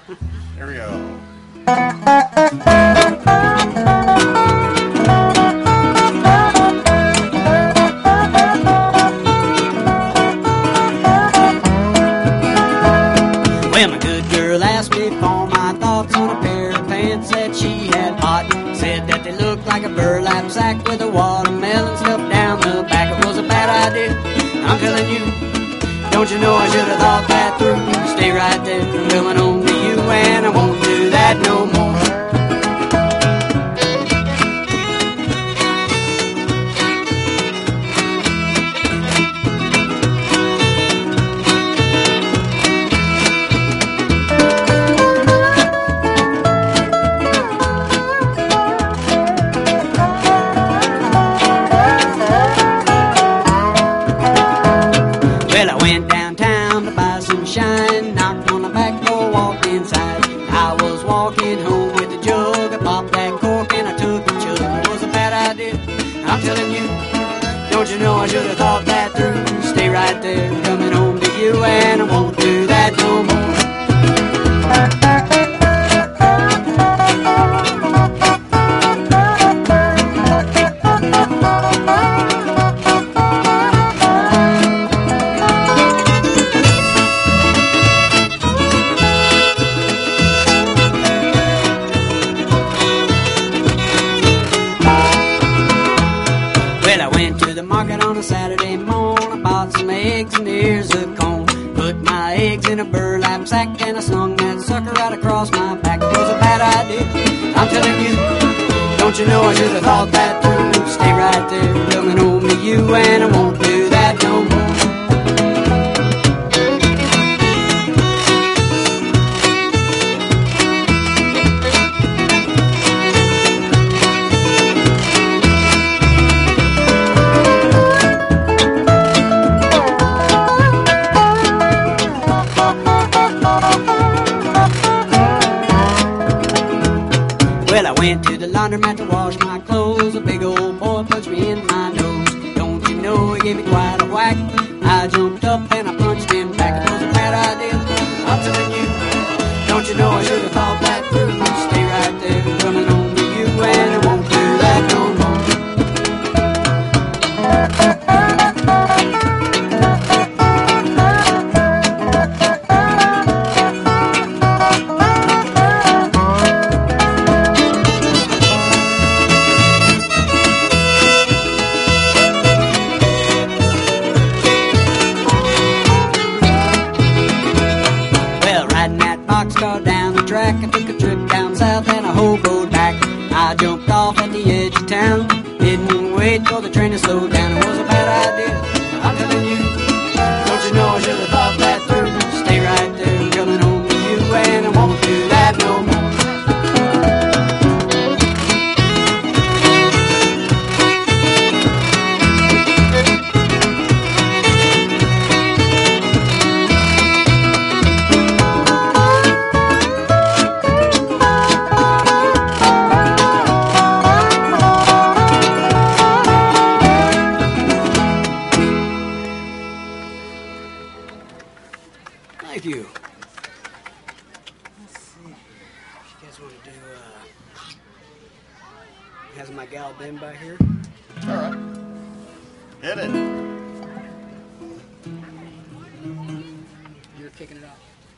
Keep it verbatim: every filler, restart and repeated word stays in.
There we go. Well, my good girl asked me for my thoughts on a pair of pants that she had bought. Said that they looked like a burlap sack with a watermelon stuffed down the back. It was a bad idea, I'm telling you. Don't you know I should have thought that through? Stay right there, I'm coming home to you, and I won't do that no more. Well, I went downtown to buy some shine, knocked on the back door, walked inside. I was walking home with a jug, I popped that cork and I took a chug. It was a bad idea, I'm telling you. Don't you know I should have thought that through? Stay right there, I'm coming home to you, and I won't do that no more. Well, I went to the market on a Saturday morning. I bought some eggs and ears of corn. Put my eggs in a burlap sack and I slung that sucker right across my back. It was a bad idea, I'm telling you. Don't you know I should have thought that through? Stay right there, coming home to you, and I won't do that no more. Well, I went to the laundromat to wash my clothes. A big old boy punched me in my nose. Don't you know he gave me quite a whack? I jumped up and I punched him back. It was a bad idea, I'm telling you. Don't you know I should have thought that through? Stay right there, coming home to you, and I won't do that no more. Boxcar down the track, I took a trip down south and I hoboed back. I jumped off at the edge of town, didn't wait for the train to slow down. It was a bad idea, I'm telling you. Don't you know I should have thought that through? Stay right there, I'm coming home to you, and I won't do that no more. Thank you. Let's see. You guys want to do, uh, has my gal been by here? All right. Hit it. You're kicking it off.